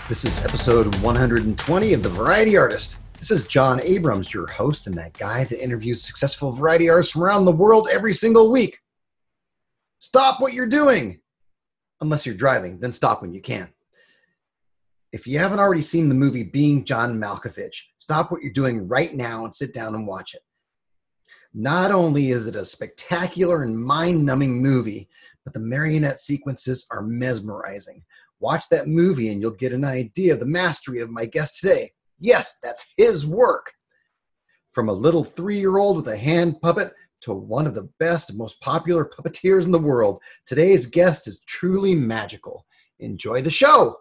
This is episode 120 of The Variety Artist. This is John Abrams, your host and that guy that interviews successful variety artists from around the world every single week. Stop what you're doing! Unless you're driving, then stop when you can. If you haven't already seen the movie Being John Malkovich, stop what you're doing right now and sit down and watch it. Not only is it a spectacular and mind-numbing movie, but the marionette sequences are mesmerizing. Watch that movie and you'll get an idea of the mastery of my guest today. Yes, that's his work. From a little 3-year-old with a hand puppet to one of the best and most popular puppeteers in the world, today's guest is truly magical. Enjoy the show.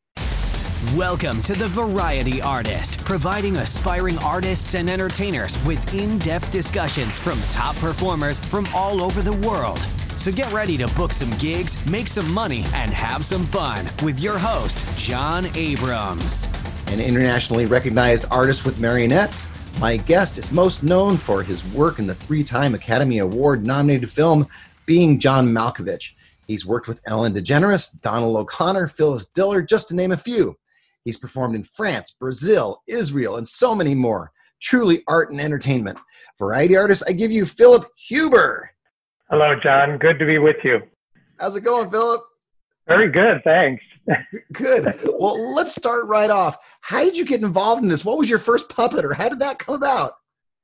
Welcome to The Variety Artist, providing aspiring artists and entertainers with in-depth discussions from top performers from all over the world. So get ready to book some gigs, make some money, and have some fun with your host, John Abrams. An internationally recognized artist with marionettes, my guest is most known for his work in the 3-time Academy Award-nominated film Being John Malkovich. He's worked with Ellen DeGeneres, Donald O'Connor, Phyllis Diller, just to name a few. He's performed in France, Brazil, Israel, and so many more. Truly art and entertainment. Variety artist, I give you Philip Huber. Hello, John. Good to be with you. How's it going, Philip? Very good, thanks. Good. Well, let's start right off. How did you get involved in this? What was your first puppet, or how did that come about?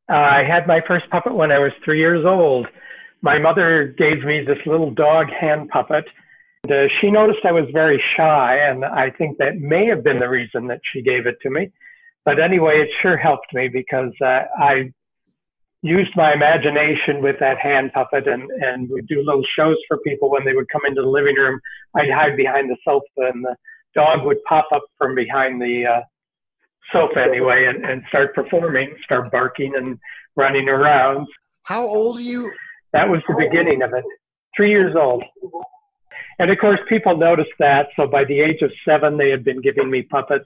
I had my first puppet when I was 3 years old. My mother gave me this little dog hand puppet. And, she noticed I was very shy, and I think that may have been the reason that she gave it to me. But anyway, it sure helped me because I used my imagination with that hand puppet and would do little shows for people when they would come into the living room. I'd hide behind the sofa and the dog would pop up from behind the sofa anyway and start performing, start barking and running around. How old are you? That was the beginning of it. 3 years old. And of course, people noticed that. So by the age of 7, they had been giving me puppets.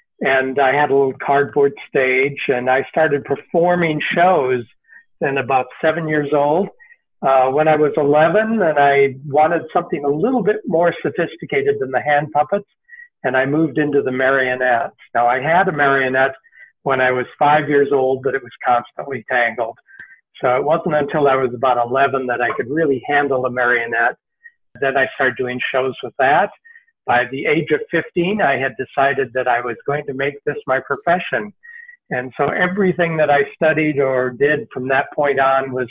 And I had a little cardboard stage and I started performing shows then about 7 years old. When I was 11 and I wanted something a little bit more sophisticated than the hand puppets, and I moved into the marionettes. Now I had a marionette when I was 5 years old, but it was constantly tangled. So it wasn't until I was about 11 that I could really handle a marionette. Then I started doing shows with that. By the age of 15, I had decided that I was going to make this my profession. And so everything that I studied or did from that point on was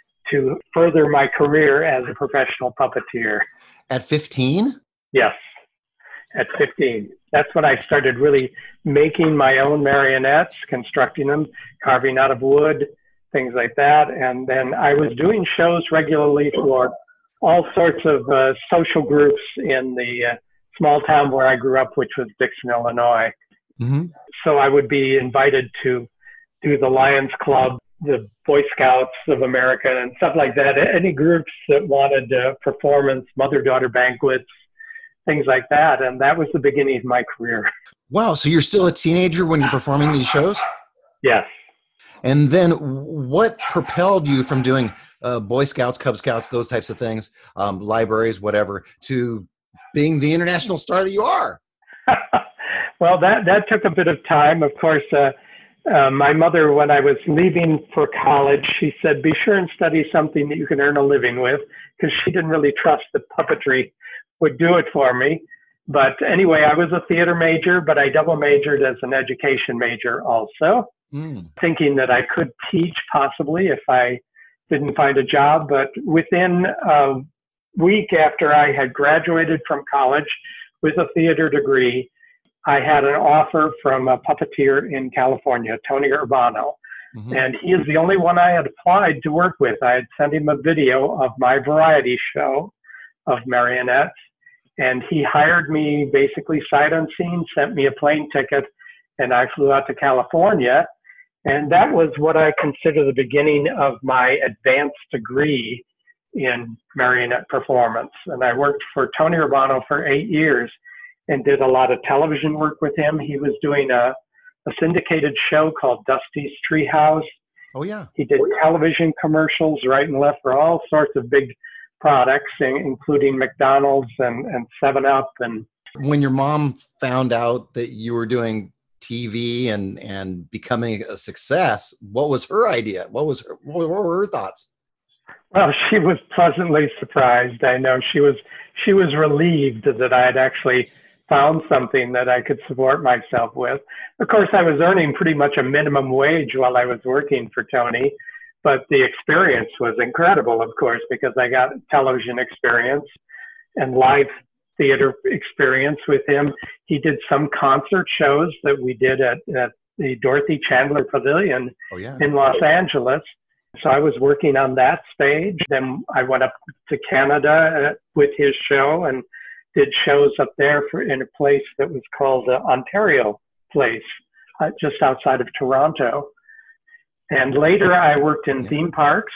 to further my career as a professional puppeteer. At 15? Yes, at 15. That's when I started really making my own marionettes, constructing them, carving out of wood, things like that. And then I was doing shows regularly for all sorts of social groups in the small town where I grew up, which was Dixon, Illinois. Mm-hmm. So I would be invited to do the Lions Club, the Boy Scouts of America, and stuff like that. Any groups that wanted performance, mother-daughter banquets, things like that. And that was the beginning of my career. Wow, so you're still a teenager when you're performing these shows? Yes. And then what propelled you from doing Boy Scouts, Cub Scouts, those types of things, libraries, whatever, to being the international star that you are? Well, that took a bit of time. Of course, my mother, when I was leaving for college, she said, be sure and study something that you can earn a living with, because she didn't really trust that puppetry would do it for me. But anyway, I was a theater major, but I double majored as an education major also, thinking that I could teach possibly if I didn't find a job. But within a week after I had graduated from college with a theater degree, I had an offer from a puppeteer in California, Tony Urbano, and he is the only one I had applied to work with. I had sent him a video of my variety show of marionettes, and he hired me basically sight unseen, sent me a plane ticket, and I flew out to California. And that was what I consider the beginning of my advanced degree in marionette performance. And I worked for Tony Urbano for 8 years and did a lot of television work with him. He was doing a syndicated show called Dusty's Treehouse. Oh, yeah. He did television commercials right and left for all sorts of big products, including McDonald's and 7-Up and When your mom found out that you were doing TV and becoming a success, what was her idea? What were her thoughts? Well, she was pleasantly surprised. I know she was relieved that I had actually found something that I could support myself with. Of course, I was earning pretty much a minimum wage while I was working for Tony, but the experience was incredible, of course, because I got television experience and live theater experience with him. He did some concert shows that we did at the Dorothy Chandler Pavilion in Los Angeles. So I was working on that stage. Then I went up to Canada with his show and did shows up there in a place that was called Ontario Place, just outside of Toronto. And later I worked in theme parks.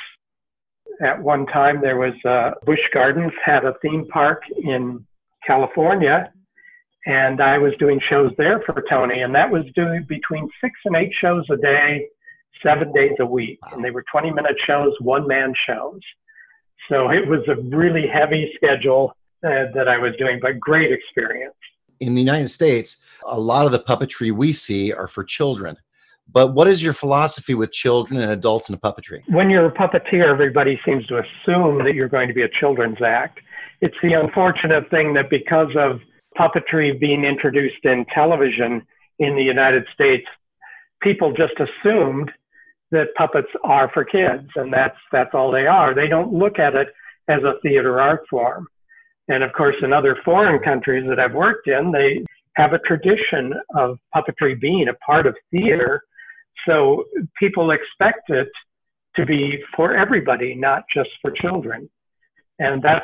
At one time there was Busch Gardens had a theme park in California, and I was doing shows there for Tony, and that was doing between 6 and 8 shows a day, 7 days a week. And they were 20-minute shows, one-man shows. So it was a really heavy schedule that I was doing, but great experience. In the United States, a lot of the puppetry we see are for children. But what is your philosophy with children and adults in puppetry? When you're a puppeteer, everybody seems to assume that you're going to be a children's act. It's the unfortunate thing that because of puppetry being introduced in television in the United States, people just assumed that puppets are for kids, and that's all they are. They don't look at it as a theater art form. And of course, in other foreign countries that I've worked in, they have a tradition of puppetry being a part of theater. So people expect it to be for everybody, not just for children. And that's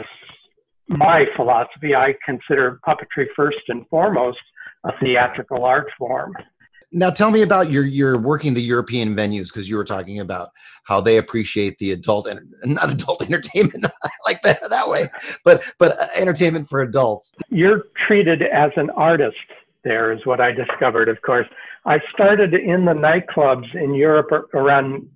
my philosophy. I consider puppetry first and foremost a theatrical art form. Now tell me about your working the European venues, because you were talking about how they appreciate the not adult entertainment, I like that way, but entertainment for adults. You're treated as an artist there, is what I discovered, of course. I started in the nightclubs in Europe around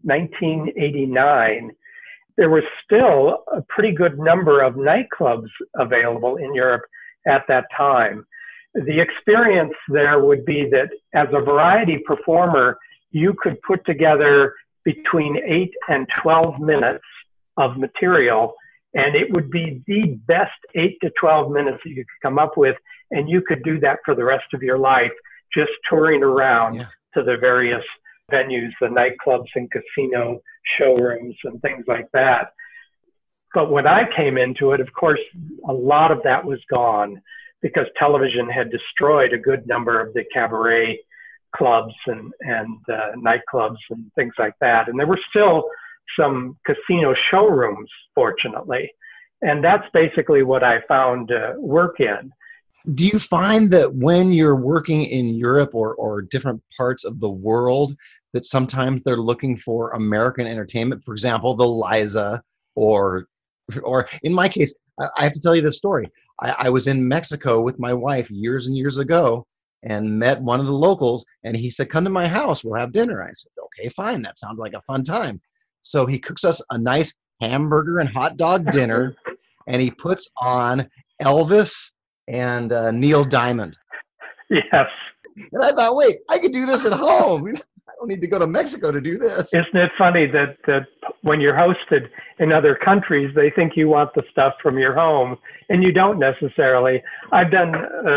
1989. There was still a pretty good number of nightclubs available in Europe at that time. The experience there would be that as a variety performer, you could put together between 8 and 12 minutes of material, and it would be the best 8 to 12 minutes that you could come up with, and you could do that for the rest of your life, just touring around to the various venues, the nightclubs and casino showrooms and things like that. But when I came into it, of course, a lot of that was gone, because television had destroyed a good number of the cabaret clubs and nightclubs and things like that. And there were still some casino showrooms, fortunately. And that's basically what I found work in. Do you find that when you're working in Europe or different parts of the world, that sometimes they're looking for American entertainment? For example, the Liza, or in my case, I have to tell you this story. I was in Mexico with my wife years and years ago and met one of the locals, and he said, "Come to my house, we'll have dinner." I said, "Okay, fine. That sounds like a fun time." So he cooks us a nice hamburger and hot dog dinner, and he puts on Elvis and Neil Diamond. Yes. And I thought, wait, I could do this at home. I don't need to go to Mexico to do this. Isn't it funny that when you're hosted in other countries, they think you want the stuff from your home, and you don't necessarily. I've done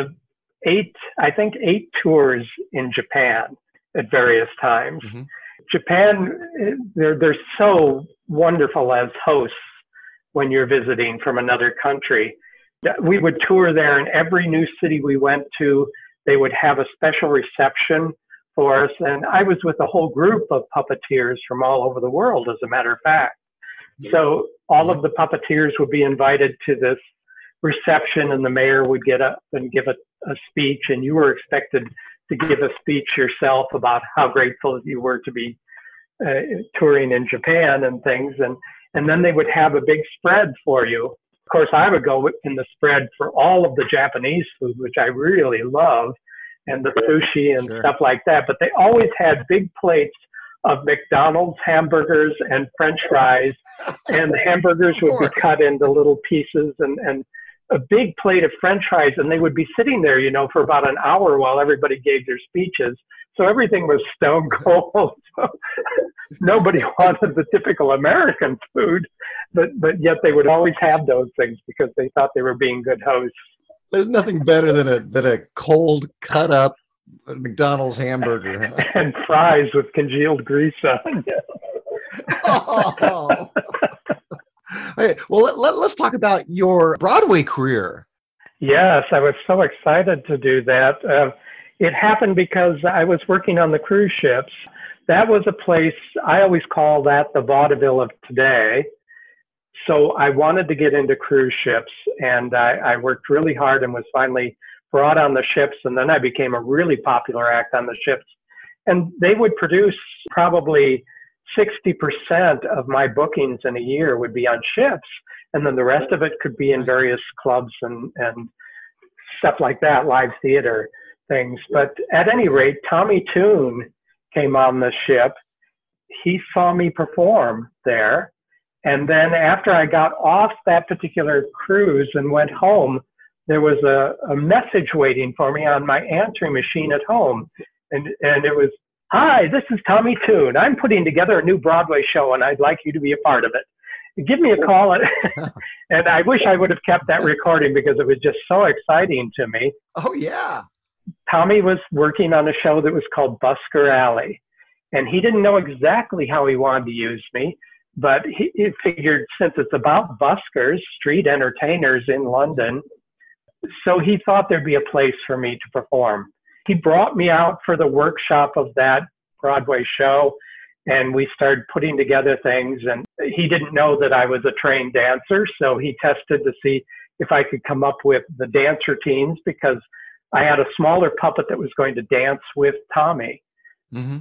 8 tours in Japan at various times. Mm-hmm. Japan, they're so wonderful as hosts when you're visiting from another country. We would tour there, and every new city we went to, they would have a special reception for us. And I was with a whole group of puppeteers from all over the world, as a matter of fact. So all of the puppeteers would be invited to this reception, and the mayor would get up and give a speech, and you were expected to give a speech yourself about how grateful you were to be touring in Japan and things. And then they would have a big spread for you. Of course, I would go in the spread for all of the Japanese food, which I really love, and the sushi and stuff like that. But they always had big plates of McDonald's hamburgers and French fries, and the hamburgers would be cut into little pieces, and a big plate of French fries, and they would be sitting there, for about an hour while everybody gave their speeches. So everything was stone cold. So nobody wanted the typical American food, but yet they would always have those things because they thought they were being good hosts. There's nothing better than a cold, cut up McDonald's hamburger. Huh? And fries with congealed grease on. Oh. Okay, well, let's talk about your Broadway career. Yes, I was so excited to do that. It happened because I was working on the cruise ships. That was a place, I always call that the vaudeville of today. So I wanted to get into cruise ships, and I worked really hard and was finally brought on the ships, and then I became a really popular act on the ships. And they would produce probably 60% of my bookings in a year would be on ships, and then the rest of it could be in various clubs and stuff like that, live theater things. But at any rate, Tommy Tune came on the ship. He saw me perform there. And then after I got off that particular cruise and went home, there was a message waiting for me on my answering machine at home. And it was, "Hi, this is Tommy Tune. I'm putting together a new Broadway show, and I'd like you to be a part of it. Give me a call." And I wish I would have kept that recording because it was just so exciting to me. Oh, yeah. Tommy was working on a show that was called Busker Alley. And he didn't know exactly how he wanted to use me, but he figured since it's about buskers, street entertainers in London, so he thought there'd be a place for me to perform. He brought me out for the workshop of that Broadway show, and we started putting together things. And he didn't know that I was a trained dancer, so he tested to see if I could come up with the dance routines, because I had a smaller puppet that was going to dance with Tommy. Mm-hmm.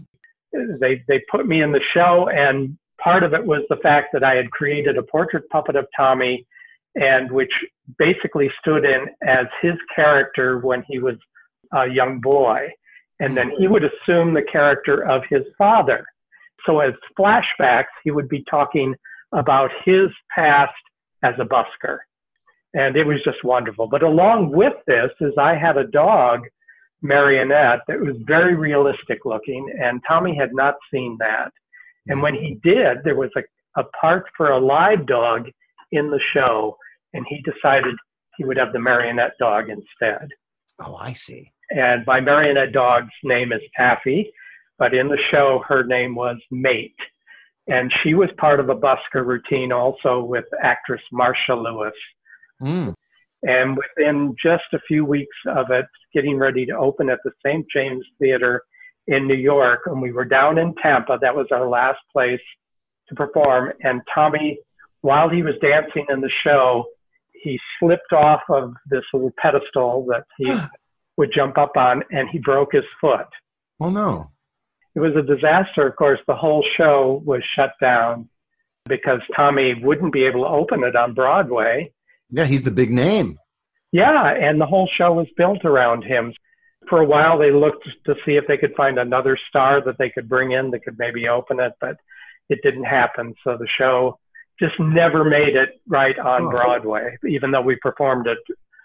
They put me in the show, and part of it was the fact that I had created a portrait puppet of Tommy, and which basically stood in as his character when he was a young boy. And then he would assume the character of his father. So as flashbacks, he would be talking about his past as a busker. And it was just wonderful. But along with this is I had a dog, Marionette, that was very realistic looking, and Tommy had not seen that. And when he did, there was a part for a live dog in the show, and he decided he would have the Marionette dog instead. Oh, I see. And my Marionette dog's name is Taffy, but in the show, her name was Mate. And she was part of a busker routine also with actress Marcia Lewis. Mm. And within just a few weeks of it, getting ready to open at the St. James Theater in New York, and we were down in Tampa. That was our last place to perform. And Tommy, while he was dancing in the show, he slipped off of this little pedestal that he would jump up on, and he broke his foot. Oh, no. It was a disaster. Of course, the whole show was shut down because Tommy wouldn't be able to open it on Broadway. Yeah, he's the big name. Yeah, and the whole show was built around him. For a while, they looked to see if they could find another star that they could bring in that could maybe open it, but it didn't happen. So the show just never made it right on Broadway, even though we performed it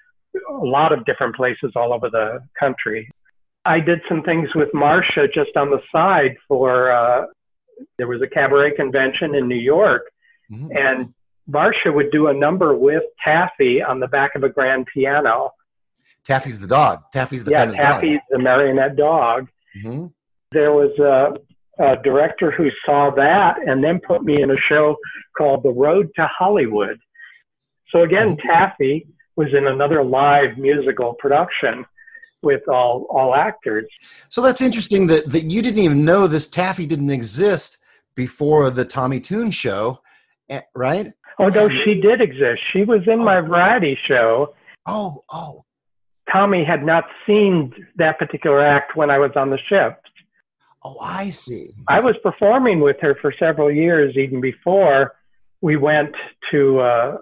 a lot of different places all over the country. I did some things with Marcia just on the side for, there was a cabaret convention in New York, and Marcia would do a number with Taffy on the back of a grand piano. Taffy's the dog. Taffy's the famous dog. Yeah, Taffy's the Marionette dog. Mm-hmm. There was a director who saw that and then put me in a show called The Road to Hollywood. So again, Taffy was in another live musical production with all actors. So that's interesting that you didn't even know this Taffy didn't exist before the Tommy Tune show, right? Oh, no, she did exist. She was in my variety show. Oh. Tommy had not seen that particular act when I was on the ship. Oh, I see. I was performing with her for several years, even before we went to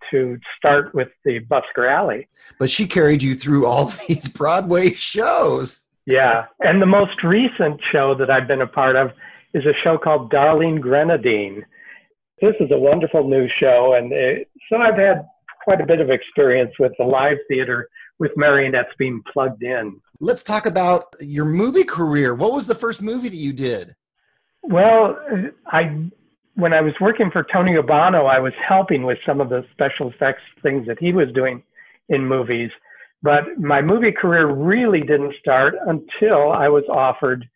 start with the Busker Alley. But she carried you through all these Broadway shows. Yeah, and the most recent show that I've been a part of is a show called Darling Grenadine. This is a wonderful new show, and so I've had quite a bit of experience with the live theater with marionettes being plugged in. Let's talk about your movie career. What was the first movie that you did? Well, when I was working for Tony Urbano, I was helping with some of the special effects things that he was doing in movies. But my movie career really didn't start until I was offered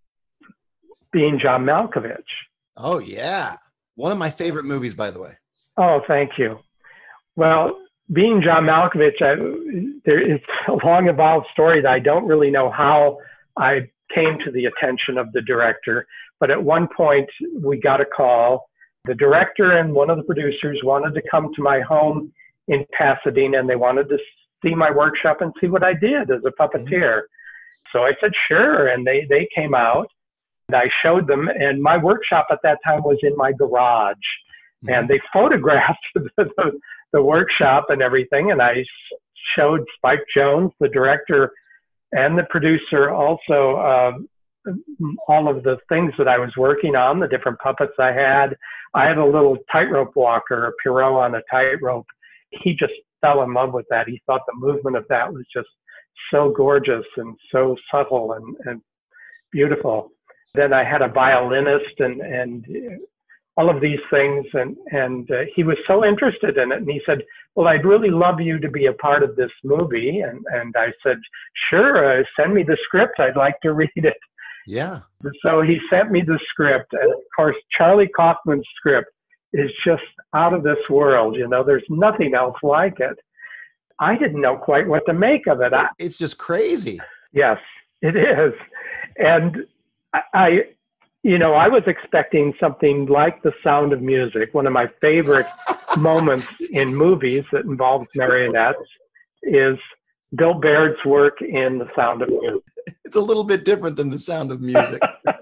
Being John Malkovich. Oh, yeah. One of my favorite movies, by the way. Oh, thank you. Well, Being John Malkovich, it's a long, involved story that I don't really know how I came to the attention of the director. But at one point, we got a call. The director and one of the producers wanted to come to my home in Pasadena, and they wanted to see my workshop and see what I did as a puppeteer. So I said, sure. And they came out, and I showed them. And my workshop at that time was in my garage. And they photographed the workshop and everything. And I showed Spike Jonze, the director and the producer, also all of the things that I was working on, the different puppets I had. I had a little tightrope walker, a Pierrot on a tightrope. He just fell in love with that. He thought the movement of that was just so gorgeous and so subtle and beautiful. Then I had a violinist and all of these things. And he was so interested in it. And he said, well, I'd really love you to be a part of this movie. And I said, sure, send me the script. I'd like to read it. Yeah. So he sent me the script. And of course, Charlie Kaufman's script is just out of this world. You know, there's nothing else like it. I didn't know quite what to make of it. It's just crazy. Yes, it is. And I was expecting something like The Sound of Music. One of my favorite moments in movies that involves marionettes is Bill Baird's work in The Sound of Music. It's a little bit different than The Sound of Music.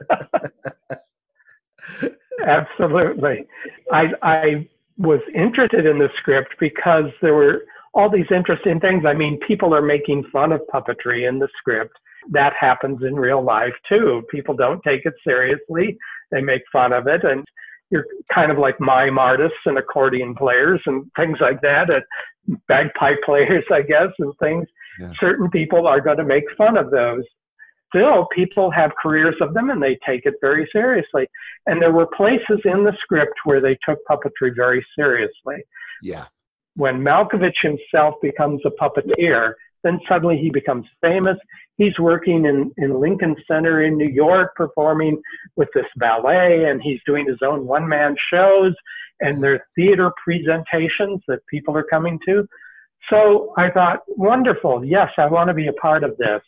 Absolutely. I was interested in the script because there were all these interesting things. I mean, people are making fun of puppetry in the script. That happens in real life too. People don't take it seriously. They make fun of it. And you're kind of like mime artists and accordion players and things like that, and bagpipe players, I guess, and things. Yeah. Certain people are going to make fun of those. Still, people have careers of them and they take it very seriously. And there were places in the script where they took puppetry very seriously. Yeah. When Malkovich himself becomes a puppeteer, then suddenly he becomes famous. He's working in Lincoln Center in New York, performing with this ballet, and he's doing his own one-man shows, and there are theater presentations that people are coming to. So I thought, wonderful, yes, I want to be a part of this.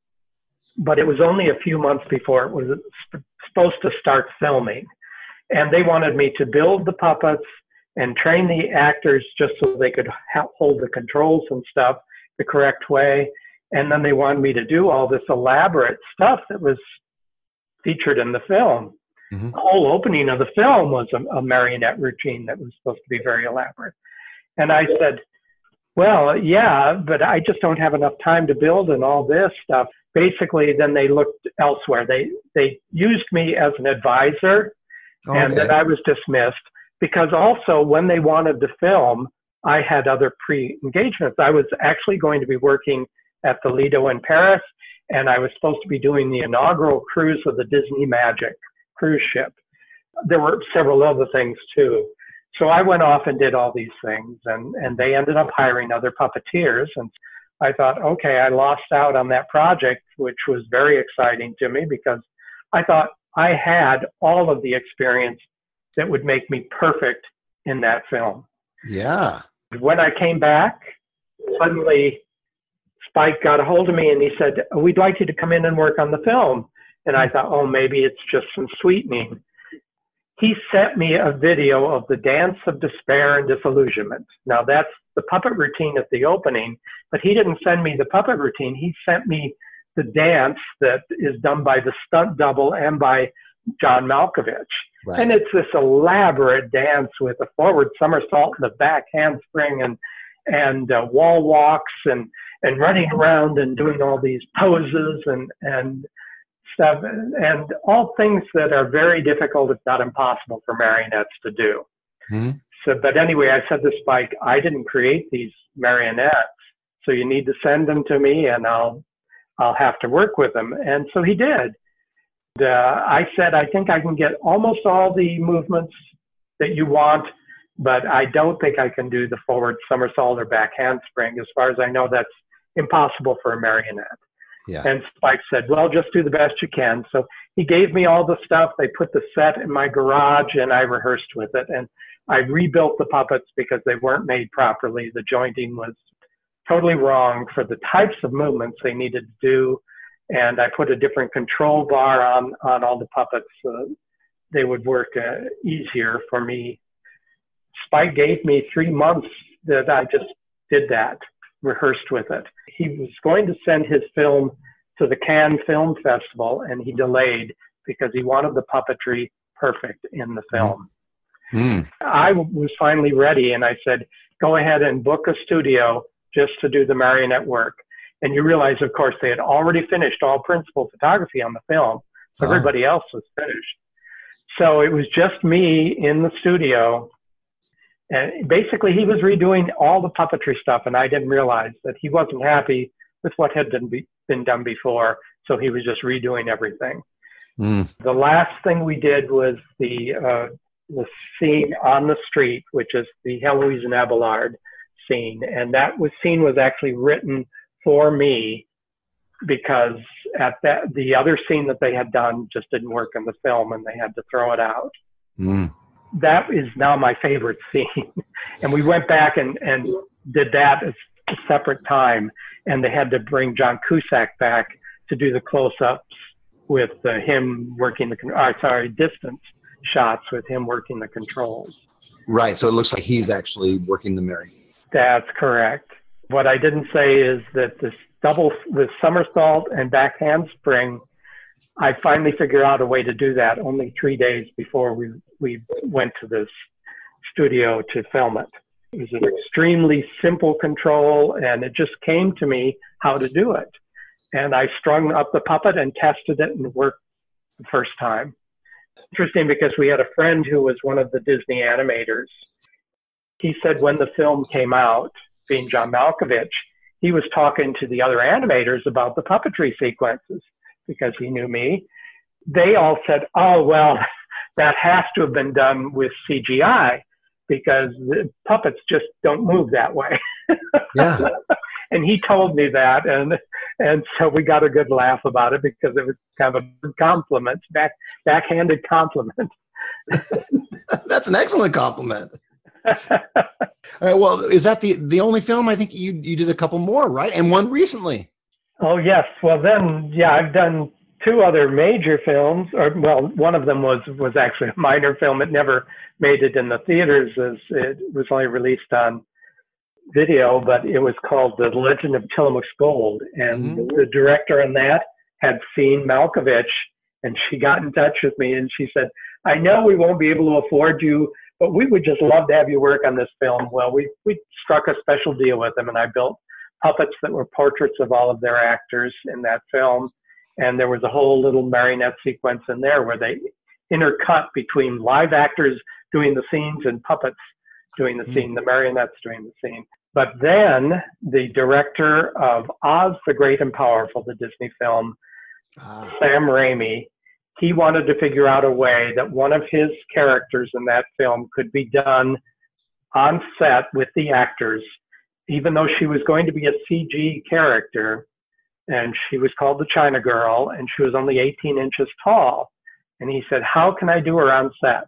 But it was only a few months before it was supposed to start filming. And they wanted me to build the puppets and train the actors just so they could hold the controls and stuff the correct way. And then they wanted me to do all this elaborate stuff that was featured in the film. Mm-hmm. The whole opening of the film was a marionette routine that was supposed to be very elaborate. And I said, well, yeah, but I just don't have enough time to build and all this stuff. Basically, then they looked elsewhere. They used me as an advisor, okay. And then I was dismissed because also when they wanted to film, I had other pre-engagements. I was actually going to be working at the Lido in Paris, and I was supposed to be doing the inaugural cruise of the Disney Magic cruise ship. There were several other things too. So I went off and did all these things, and they ended up hiring other puppeteers. And I thought, okay, I lost out on that project, which was very exciting to me because I thought I had all of the experience that would make me perfect in that film. Yeah. When I came back, suddenly Spike got a hold of me and he said, we'd like you to come in and work on the film. And I thought, oh, maybe it's just some sweetening. He sent me a video of the Dance of Despair and Disillusionment. Now, that's the puppet routine at the opening, but he didn't send me the puppet routine. He sent me the dance that is done by the stunt double and by John Malkovich. Right. And it's this elaborate dance with a forward somersault and a back handspring and wall walks and running around and doing all these poses and stuff, and all things that are very difficult, if not impossible, for marionettes to do. Mm-hmm. So, but anyway, I said to Spike, I didn't create these marionettes, so you need to send them to me, and I'll have to work with them. And so he did. I said, I think I can get almost all the movements that you want, but I don't think I can do the forward somersault or back handspring. As far as I know, that's impossible for a marionette. Yeah. And Spike said, well, just do the best you can. So he gave me all the stuff. They put the set in my garage, and I rehearsed with it. And I rebuilt the puppets because they weren't made properly. The jointing was totally wrong for the types of movements they needed to do. And I put a different control bar on all the puppets so they would work easier for me. Spike gave me 3 months that I just did that, rehearsed with it. He was going to send his film to the Cannes Film Festival, and he delayed because he wanted the puppetry perfect in the film. Mm. I was finally ready, and I said, go ahead and book a studio just to do the marionette work. And you realize, of course, they had already finished all principal photography on the film. So everybody else was finished. So it was just me in the studio. And basically, he was redoing all the puppetry stuff, and I didn't realize that he wasn't happy with what had been done before. So he was just redoing everything. Mm. The last thing we did was the scene on the street, which is the Heloise and Abelard scene. And scene was actually written for me because the other scene that they had done just didn't work in the film, and they had to throw it out. Mm. That is now my favorite scene. And we went back and did that as a separate time, and they had to bring John Cusack back to do the close-ups with him working distance shots with him working the controls. Right, so it looks like he's actually working the marionette. That's correct. What I didn't say is that the somersault and back handspring, I finally figured out a way to do that only 3 days before we went to this studio to film it. It was an extremely simple control, and it just came to me how to do it. And I strung up the puppet and tested it, and it worked the first time. Interesting, because we had a friend who was one of the Disney animators. He said when the film came out, being John Malkovich, he was talking to the other animators about the puppetry sequences because he knew me. They all said, oh, well, that has to have been done with CGI because the puppets just don't move that way. Yeah. And he told me that, and so we got a good laugh about it because it was kind of a compliment, backhanded compliment. That's an excellent compliment. All right, well, is that the only film? I think you did a couple more, right? And one recently. Oh, yes. Well, then, yeah, I've done 2 other major films. One of them was actually a minor film. It never made it in the theaters, as it was only released on video, but it was called The Legend of Tillamook's Gold. And the director on that had seen Malkovich, and she got in touch with me, and she said, I know we won't be able to afford you, but we would just love to have you work on this film. Well, we struck a special deal with them, and I built puppets that were portraits of all of their actors in that film. And there was a whole little marionette sequence in there where they intercut between live actors doing the scenes and puppets doing the scene, the marionettes doing the scene. But then the director of Oz the Great and Powerful, the Disney film, Sam Raimi, he wanted to figure out a way that one of his characters in that film could be done on set with the actors, even though she was going to be a CG character, and she was called the China Girl, and she was only 18 inches tall. And he said, how can I do her on set?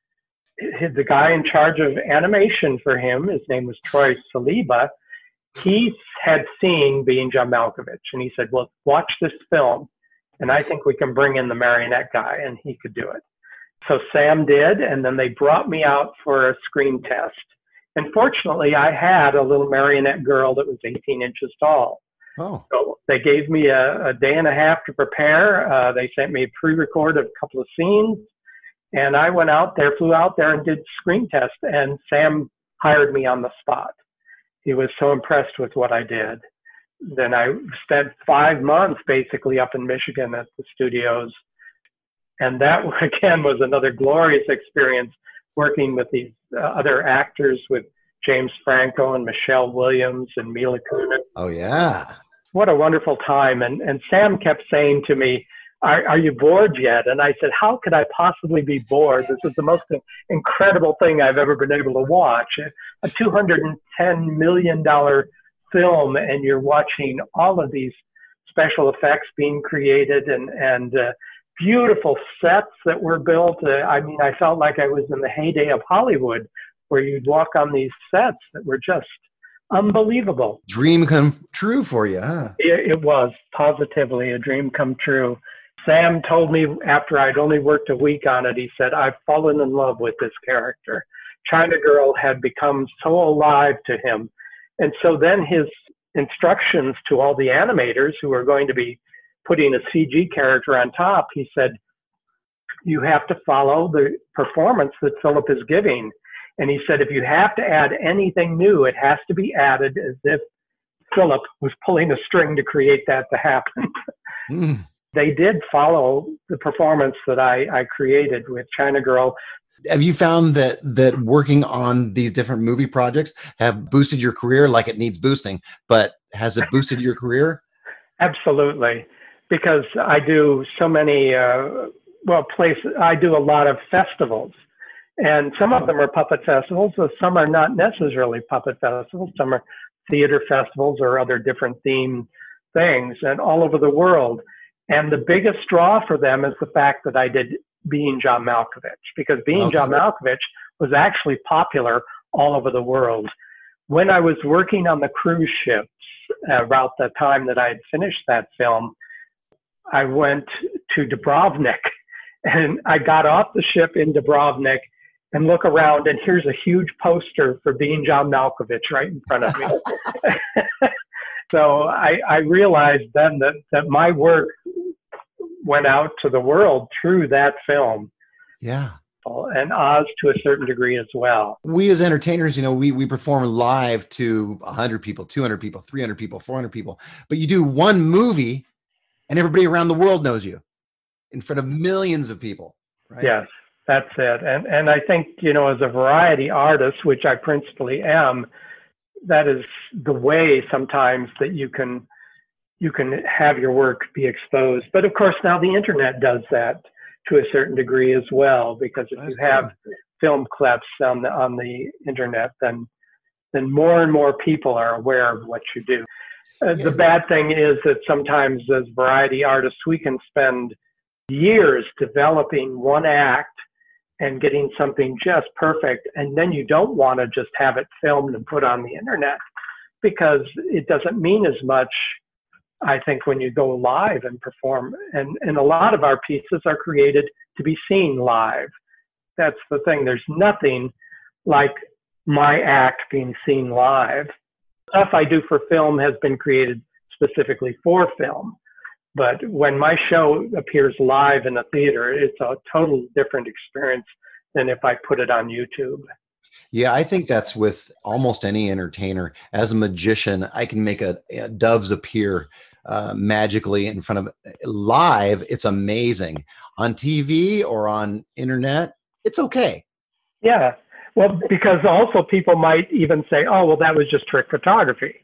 The guy in charge of animation for him, his name was Troy Saliba, he had seen Being John Malkovich, and he said, well, watch this film, and I think we can bring in the marionette guy, and he could do it. So Sam did, and then they brought me out for a screen test. And fortunately, I had a little marionette girl that was 18 inches tall. Oh. So they gave me a day and a half to prepare. They sent me a pre-record of a couple of scenes. And I went out there, flew out there and did screen test. And Sam hired me on the spot. He was so impressed with what I did. Then I spent 5 months basically up in Michigan at the studios. And that, again, was another glorious experience working with these other actors, with James Franco and Michelle Williams and Mila Kunis. Oh, yeah. What a wonderful time. And Sam kept saying to me, are you bored yet? And I said, how could I possibly be bored? This is the most incredible thing I've ever been able to watch. A $210 million film, and you're watching all of these special effects being created and beautiful sets that were built. I mean, I felt like I was in the heyday of Hollywood, where you'd walk on these sets that were just unbelievable. Dream come true for you, huh? It was positively a dream come true. Sam told me after I'd only worked a week on it, he said, I've fallen in love with this character. China Girl had become so alive to him. And so then his instructions to all the animators who are going to be putting a CG character on top, he said, you have to follow the performance that Philip is giving. And he said, if you have to add anything new, it has to be added as if Philip was pulling a string to create that to happen. They did follow the performance that I created with China Girl. Have you found that working on these different movie projects have boosted your career? Like, it needs boosting, but has it boosted your career? Absolutely, because I do so many, places. I do a lot of festivals, and some of them are puppet festivals, so some are not necessarily puppet festivals. Some are theater festivals or other different themed things, and all over the world. And the biggest draw for them is the fact that I did Being John Malkovich, because Being John Malkovich was actually popular all over the world. When I was working on the cruise ships, about the time that I had finished that film, I went to Dubrovnik, and I got off the ship in Dubrovnik and look around, and here's a huge poster for Being John Malkovich right in front of me. So I realized then that my work went out to the world through that film. Yeah. And Oz to a certain degree as well. We as entertainers, we perform live to 100 people, 200 people, 300 people, 400 people. But you do one movie and everybody around the world knows you in front of millions of people, right? Yes, that's it. And I think, as a variety artist, which I principally am, that is the way sometimes that you can have your work be exposed. But of course, now the internet does that to a certain degree as well, because if you have film clips on the internet, then more and more people are aware of what you do. The bad thing is that sometimes as variety artists, we can spend years developing one act and getting something just perfect, and then you don't want to just have it filmed and put on the internet, because it doesn't mean as much, I think, when you go live and perform. And a lot of our pieces are created to be seen live. That's the thing. There's nothing like my act being seen live. Stuff I do for film has been created specifically for film. But when my show appears live in a theater, it's a totally different experience than if I put it on YouTube. Yeah, I think that's with almost any entertainer. As a magician, I can make doves appear magically in front of live. It's amazing. On TV or on internet, it's okay. Yeah. Well, because also people might even say, oh, well, that was just trick photography.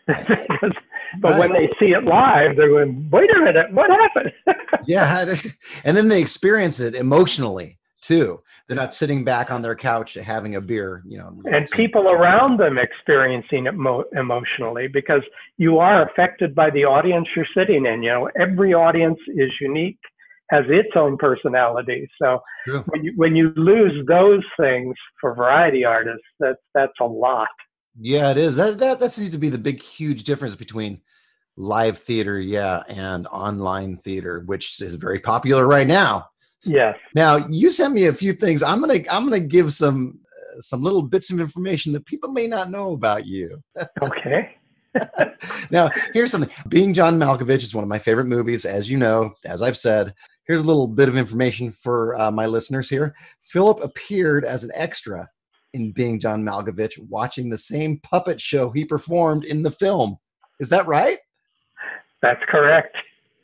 But when they see it live, they're going, wait a minute, what happened? Yeah. And then they experience it emotionally too. They're not sitting back on their couch having a beer, And people around them experiencing it emotionally, because you are affected by the audience you're sitting in. Every audience is unique, has its own personality. So when you lose those things for variety artists, that's a lot. Yeah, it is. That seems to be the big, huge difference between live theater, and online theater, which is very popular right now. Yes. Now, you sent me a few things. I'm gonna give some little bits of information that people may not know about you. Okay. Now, here's something. Being John Malkovich is one of my favorite movies, as you know, as I've said. Here's a little bit of information for my listeners here. Philip appeared as an extra in Being John Malkovich, watching the same puppet show he performed in the film. Is that right? That's correct.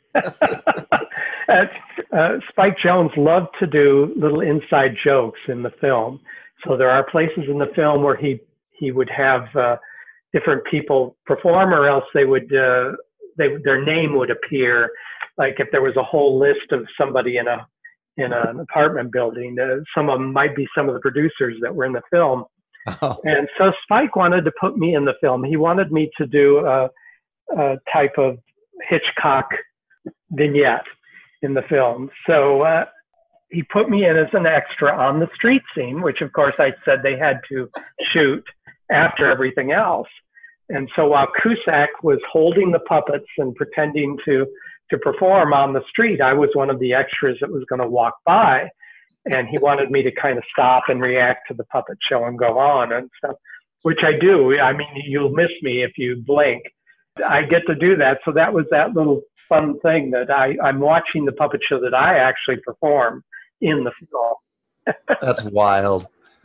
Spike Jonze loved to do little inside jokes in the film. So there are places in the film where he would have different people perform, or else they would their name would appear. Like if there was a whole list of somebody in an apartment building, some of them might be some of the producers that were in the film. Oh. And so Spike wanted to put me in the film. He wanted me to do a type of Hitchcock vignette in the film. So he put me in as an extra on the street scene, which of course I said they had to shoot after everything else. And so while Cusack was holding the puppets and pretending to perform on the street, I was one of the extras that was going to walk by. And he wanted me to kind of stop and react to the puppet show and go on and stuff, which I do. I mean, you'll miss me if you blink. I get to do that. So that was that little fun thing that I'm watching the puppet show that I actually perform in the film. That's wild.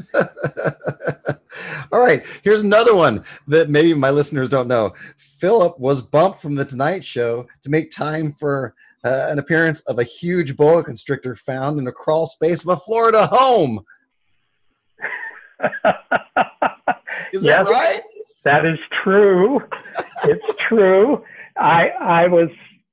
All right, here's another one that maybe my listeners don't know. Philip was bumped from The Tonight Show to make time for an appearance of a huge boa constrictor found in a crawl space of a Florida home. Is that right? That is true. It's true. I was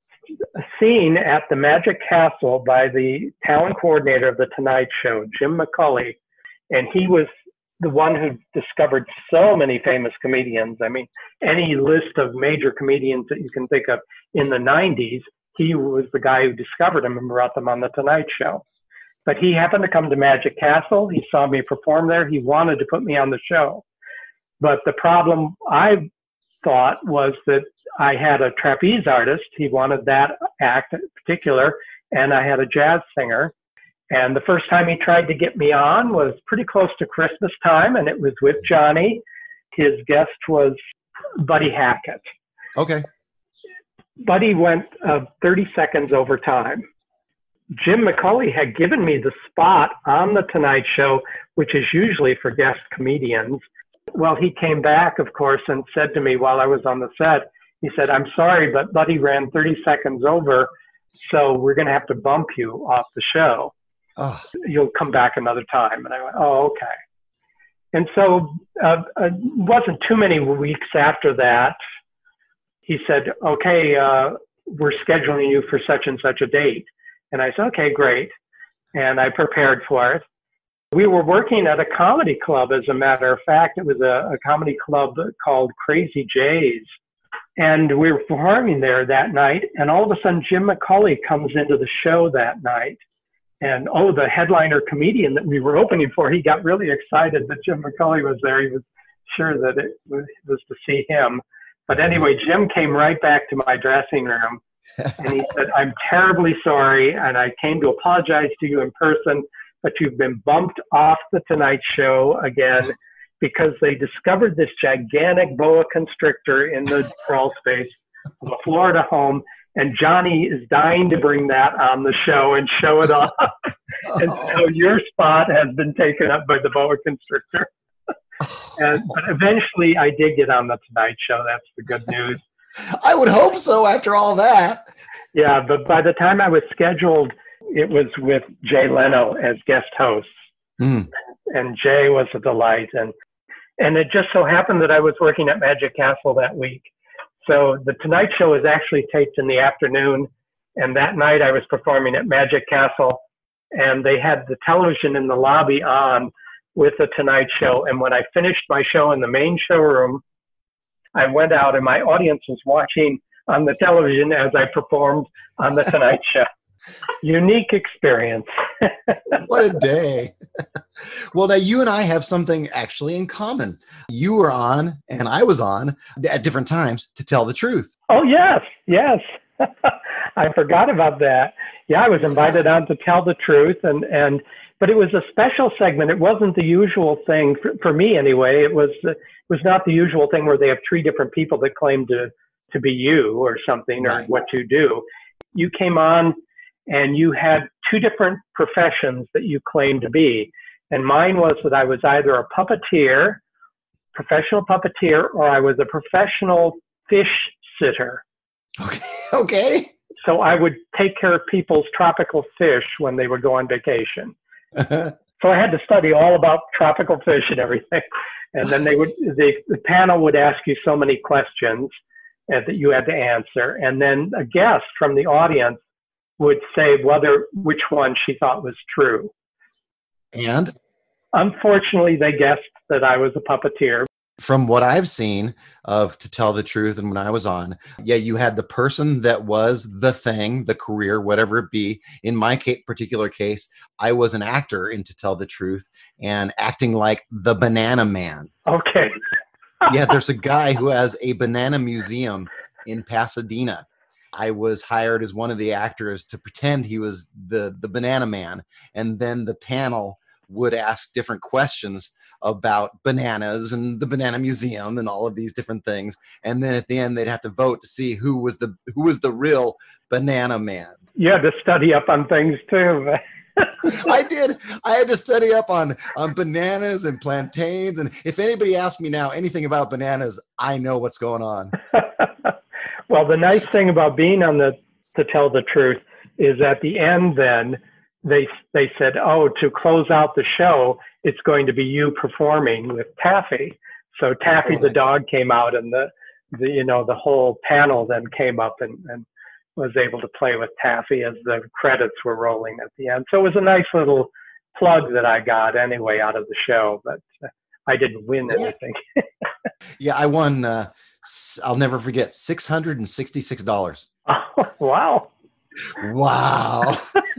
seen at the Magic Castle by the talent coordinator of The Tonight Show, Jim McCulley, and he was the one who discovered so many famous comedians. I mean, any list of major comedians that you can think of in the 90s, he was the guy who discovered them and brought them on The Tonight Show. But he happened to come to Magic Castle. He saw me perform there. He wanted to put me on the show. But the problem I thought was that I had a trapeze artist. He wanted that act in particular, and I had a jazz singer. And the first time he tried to get me on was pretty close to Christmas time, and it was with Johnny. His guest was Buddy Hackett. Okay. Buddy went 30 seconds over time. Jim McCulley had given me the spot on The Tonight Show, which is usually for guest comedians. Well, he came back, of course, and said to me while I was on the set, he said, "I'm sorry, but Buddy ran 30 seconds over, so we're going to have to bump you off the show. Oh. You'll come back another time." And I went, "Oh, okay." And so it wasn't too many weeks after that, he said, "Okay, we're scheduling you for such and such a date." And I said, "Okay, great." And I prepared for it. We were working at a comedy club, as a matter of fact. It was a comedy club called Crazy J's. And we were performing there that night. And all of a sudden, Jim McCulley comes into the show that night. And, the headliner comedian that we were opening for, he got really excited that Jim McCulley was there. He was sure that it was to see him. But anyway, Jim came right back to my dressing room. And he said, "I'm terribly sorry. And I came to apologize to you in person, but you've been bumped off The Tonight Show again because they discovered this gigantic boa constrictor in the crawl space of a Florida home. And Johnny is dying to bring that on the show and show it off. And so your spot has been taken up by the boa constrictor." But eventually I did get on The Tonight Show. That's the good news. I would hope so after all that. Yeah, but by the time I was scheduled, it was with Jay Leno as guest host. And Jay was a delight. And it just so happened that I was working at Magic Castle that week. So The Tonight Show was actually taped in the afternoon. And that night I was performing at Magic Castle. And they had the television in the lobby on with The Tonight Show. And when I finished my show in the main showroom, I went out and my audience was watching on the television as I performed on The Tonight Show. Unique experience. What a day. Well, now you and I have something actually in common. You were on and I was on at different times to tell the truth. Oh, yes. I forgot about that. Yeah, I was invited on to tell the truth, but it was a special segment. It wasn't the usual thing for me anyway. It was not the usual thing where they have three different people that claim to be you or something, or what you do. You came on and you had two different professions that you claimed to be. And mine was that I was either a puppeteer, professional puppeteer, or I was a professional fish sitter. Okay. So I would take care of people's tropical fish when they would go on vacation. So I had to study all about tropical fish and everything. And then the panel would ask you so many questions that you had to answer. And then a guest from the audience would say which one she thought was true. And unfortunately, they guessed that I was a puppeteer. From what I've seen of To Tell the Truth and when I was on, you had the person that was the thing, the career, whatever it be. In my particular case, I was an actor in To Tell the Truth and acting like the Banana Man. Okay. Yeah, there's a guy who has a banana museum in Pasadena. I was hired as one of the actors to pretend he was the Banana Man. And then the panel would ask different questions about bananas and the Banana Museum and all of these different things. And then at the end, they'd have to vote to see who was the real Banana Man. You had to study up on things too. I did. I had to study up on bananas and plantains. And if anybody asks me now anything about bananas, I know what's going on. Well, the nice thing about being on To Tell the Truth is at the end then, they said, oh, to close out the show, it's going to be you performing with Taffy. So Taffy the dog came out, and the whole panel then came up and was able to play with Taffy as the credits were rolling at the end. So it was a nice little plug that I got anyway out of the show, but I didn't win anything. Yeah, I won, I'll never forget, $666. Oh, wow. Wow.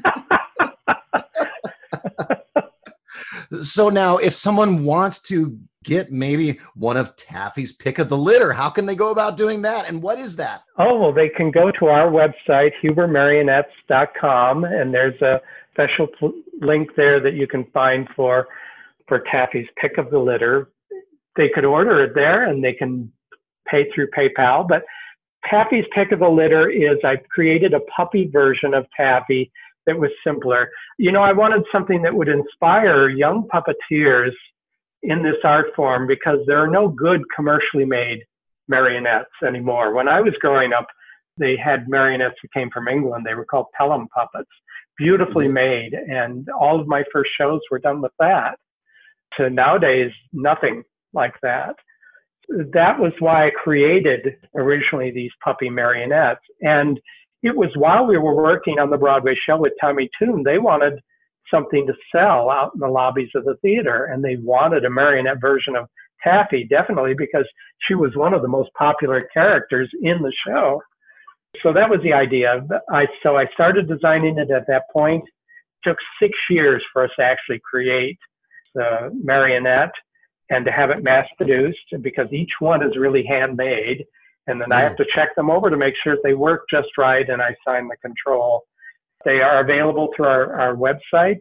So now if someone wants to get maybe one of Taffy's pick of the litter, how can they go about doing that? And what is that? Oh, well, they can go to our website, hubermarionettes.com, and there's a special link there that you can find for Taffy's pick of the litter. They could order it there and they can pay through PayPal. But Taffy's pick of the litter is I've created a puppy version of Taffy that was simpler. I wanted something that would inspire young puppeteers in this art form because there are no good commercially made marionettes anymore. When I was growing up, they had marionettes that came from England. They were called Pelham puppets, beautifully made. And all of my first shows were done with that. So nowadays, nothing like that. That was why I created originally these puppy marionettes. And it was while we were working on the Broadway show with Tommy Tune, they wanted something to sell out in the lobbies of the theater. And they wanted a marionette version of Taffy, definitely, because she was one of the most popular characters in the show. So that was the idea. So I started designing it at that point. It took 6 years for us to actually create the marionette and to have it mass produced, because each one is really handmade. And then I have to check them over to make sure that they work just right, and I sign the control. They are available through our website,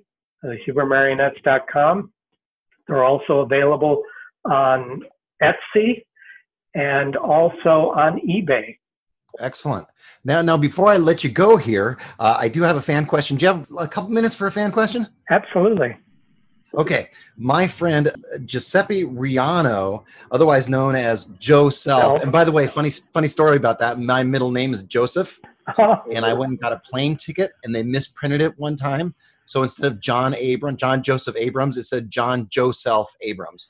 hubermarionettes.com. They're also available on Etsy and also on eBay. Excellent. Now, before I let you go here, I do have a fan question. Do you have a couple minutes for a fan question? Absolutely. Okay. My friend Giuseppe Riano, otherwise known as Joe Self. And by the way, funny story about that. My middle name is Joseph. And I went and got a plane ticket and they misprinted it one time. So instead of John Joseph Abrams, it said John Joseph Abrams.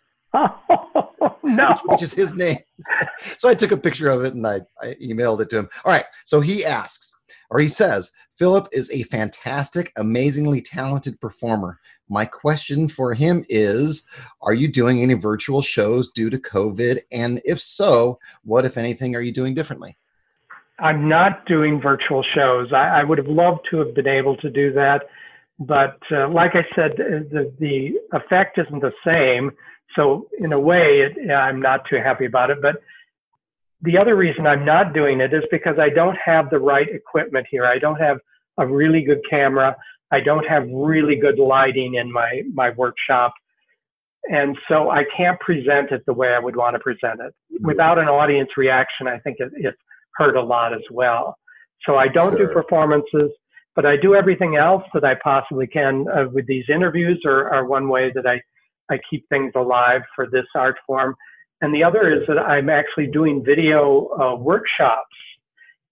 No. Which is his name. So I took a picture of it and I emailed it to him. All right. So he says, Philip is a fantastic, amazingly talented performer. My question for him is, are you doing any virtual shows due to COVID? And if so, what, if anything, are you doing differently? I'm not doing virtual shows. I would have loved to have been able to do that. But like I said, the effect isn't the same. So in a way, I'm not too happy about it. But the other reason I'm not doing it is because I don't have the right equipment here. I don't have a really good camera. I don't have really good lighting in my workshop. And so I can't present it the way I would want to present it. Without an audience reaction, I think it's hurt a lot as well. So I don't do performances, but I do everything else that I possibly can. With these interviews are one way that I keep things alive for this art form. And the other is that I'm actually doing video workshops.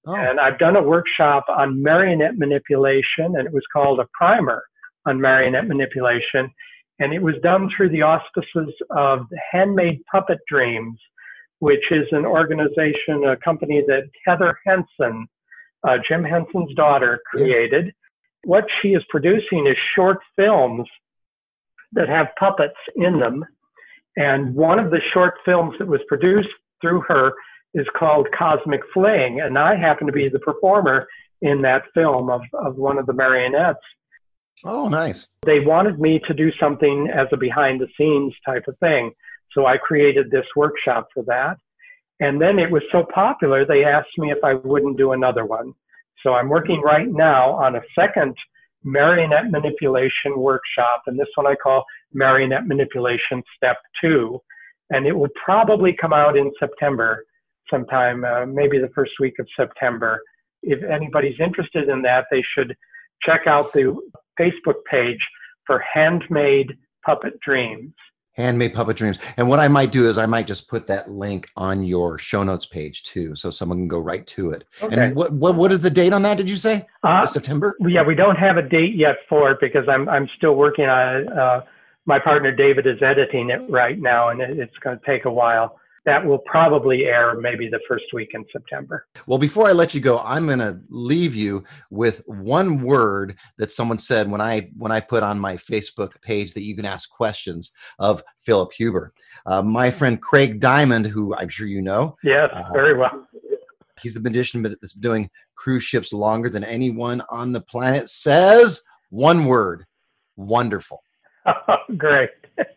Oh. And I've done a workshop on marionette manipulation, and it was called a primer on marionette manipulation. And it was done through the auspices of Handmade Puppet Dreams, which is an organization, a company that Heather Henson, Jim Henson's daughter, created. Yeah. What she is producing is short films that have puppets in them. And one of the short films that was produced through her is called Cosmic Fling. And I happen to be the performer in that film of one of the marionettes. Oh, nice. They wanted me to do something as a behind the scenes type of thing. So I created this workshop for that. And then it was so popular, they asked me if I wouldn't do another one. So I'm working right now on a second marionette manipulation workshop. And this one I call Marionette Manipulation Step 2. And it will probably come out in September sometime, maybe the first week of September. If anybody's interested in that, they should check out the Facebook page for Handmade Puppet Dreams. Handmade Puppet Dreams. And what I might do is I might just put that link on your show notes page too, so someone can go right to it. Okay. And what is the date on that, did you say? September? Yeah, we don't have a date yet for it because I'm still working on it. My partner David is editing it right now, and it's going to take a while. That will probably air maybe the first week in September. Well, before I let you go, I'm going to leave you with one word that someone said when I put on my Facebook page that you can ask questions of Philip Huber. My friend Craig Diamond, who I'm sure you know. Yes, very well. He's the magician that's been doing cruise ships longer than anyone on the planet, says one word: wonderful. Oh, great.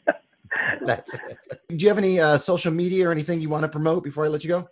That's it. Do you have any social media or anything you want to promote before I let you go?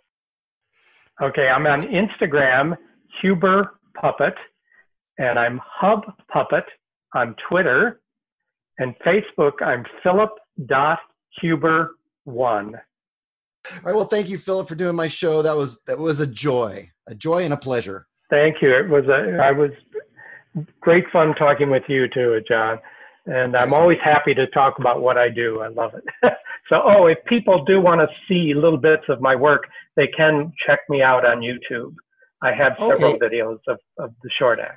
Okay, I'm on Instagram, Huber Puppet, and I'm Hub Puppet on Twitter, and Facebook, I'm Philip.Huber1. All right, well, thank you, Philip, for doing my show. That was a joy and a pleasure. Thank you. I was great fun talking with you too, John. And I'm always happy to talk about what I do. I love it. So, if people do want to see little bits of my work, they can check me out on YouTube. I have several videos of the short acts.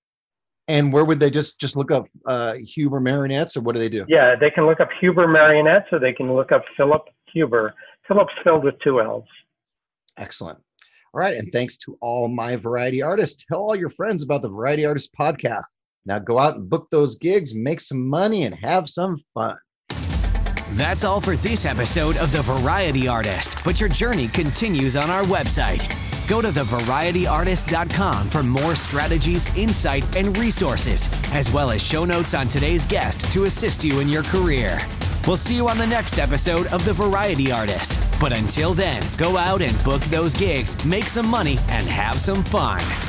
And where would they just look up Huber Marionettes, or what do they do? Yeah, they can look up Huber Marionettes, or they can look up Philip Huber. Philip's spelled with 2 L's. Excellent. All right, and thanks to all my variety artists. Tell all your friends about the Variety Artist Podcast. Now go out and book those gigs, make some money, and have some fun. That's all for this episode of The Variety Artist, but your journey continues on our website. Go to thevarietyartist.com for more strategies, insight, and resources, as well as show notes on today's guest to assist you in your career. We'll see you on the next episode of The Variety Artist. But until then, go out and book those gigs, make some money, and have some fun.